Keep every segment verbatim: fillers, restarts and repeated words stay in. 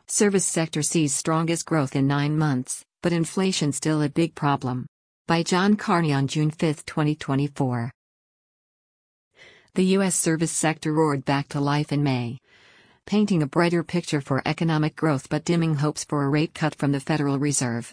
Service sector sees strongest growth in nine months, but inflation still a big problem. By John Carney on June fifth, twenty twenty-four. The U S service sector roared back to life in May, painting a brighter picture for economic growth but dimming hopes for a rate cut from the Federal Reserve.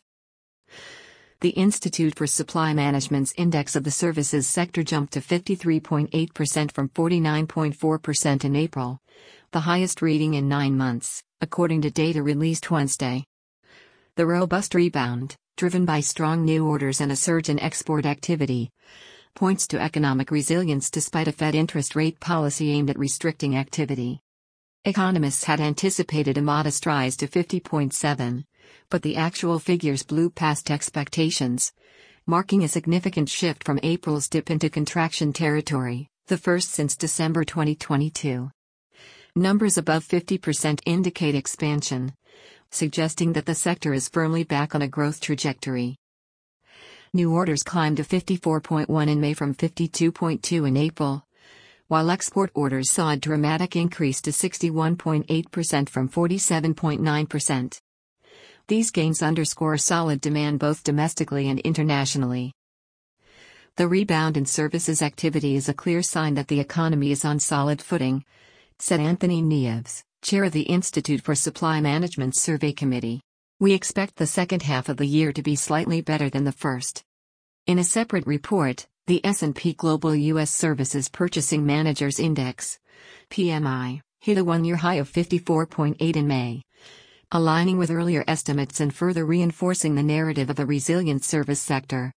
The Institute for Supply Management's index of the services sector jumped to fifty-three point eight percent from forty-nine point four percent in April, the highest reading in nine months, according to data released Wednesday. The robust rebound, driven by strong new orders and a surge in export activity, points to economic resilience despite a Fed interest rate policy aimed at restricting activity. Economists had anticipated a modest rise to fifty point seven, but the actual figures blew past expectations, marking a significant shift from April's dip into contraction territory, the first since December twenty twenty-two. Numbers above fifty percent indicate expansion, suggesting that the sector is firmly back on a growth trajectory. New orders climbed to fifty-four point one in May from fifty-two point two in April, while export orders saw a dramatic increase to sixty-one point eight percent from forty-seven point nine percent. These gains underscore solid demand both domestically and internationally. The rebound in services activity is a clear sign that the economy is on solid footing, said Anthony Nieves, chair of the Institute for Supply Management's Survey Committee. We expect the second half of the year to be slightly better than the first. In a separate report, the S and P Global U S Services Purchasing Managers Index, P M I, hit a one-year high of fifty-four point eight in May, aligning with earlier estimates and further reinforcing the narrative of a resilient service sector.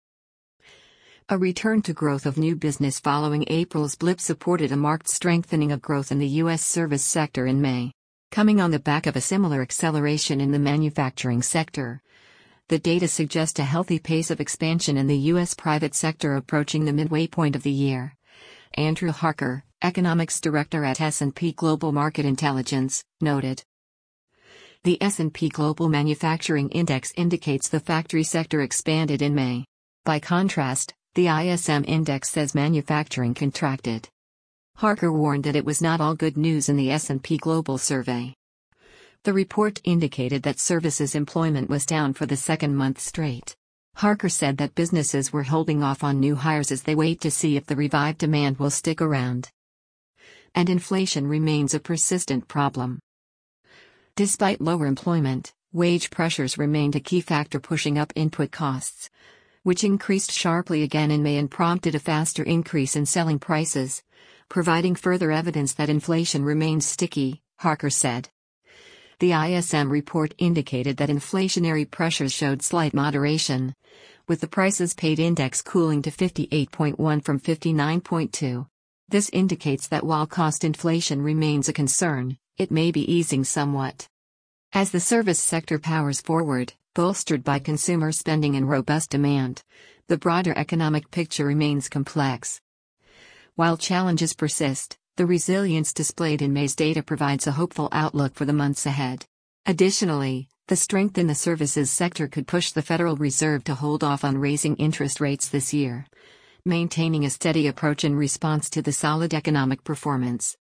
A return to growth of new business following April's blip supported a marked strengthening of growth in the U S service sector in May. Coming on the back of a similar acceleration in the manufacturing sector, the data suggest a healthy pace of expansion in the U S private sector approaching the midway point of the year. Andrew Harker, economics director at S and P Global Market Intelligence, noted. The S and P Global Manufacturing Index indicates the factory sector expanded in May. By contrast, the I S M Index says manufacturing contracted. Harker warned that it was not all good news in the S and P Global survey. The report indicated that services employment was down for the second month straight. Harker said that businesses were holding off on new hires as they wait to see if the revived demand will stick around. And inflation remains a persistent problem. Despite lower employment, wage pressures remained a key factor pushing up input costs, which increased sharply again in May and prompted a faster increase in selling prices, providing further evidence that inflation remains sticky, Harker said. The I S M report indicated that inflationary pressures showed slight moderation, with the prices paid index cooling to fifty-eight point one from fifty-nine point two. This indicates that while cost inflation remains a concern, it may be easing somewhat. As the service sector powers forward, bolstered by consumer spending and robust demand, the broader economic picture remains complex. While challenges persist, the resilience displayed in May's data provides a hopeful outlook for the months ahead. Additionally, the strength in the services sector could push the Federal Reserve to hold off on raising interest rates this year, maintaining a steady approach in response to the solid economic performance.